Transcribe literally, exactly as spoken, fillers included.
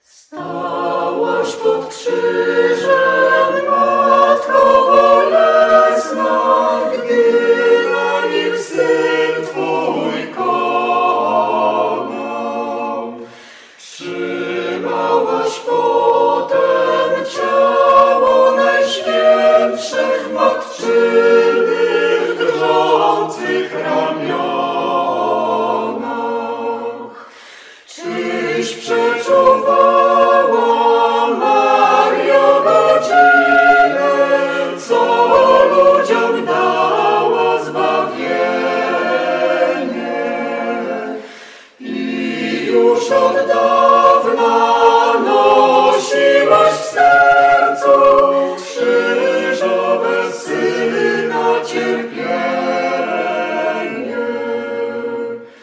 Stałaś pod krzyżem, Matko bolesna, gdy na nim Syn Twój konał. Trzymałaś potem ciało Najświętszych matczynych, drżących ramionach. Czyś przeczuwała, Mario, godzinę, co ludziom dała zbawienie? I już od dawna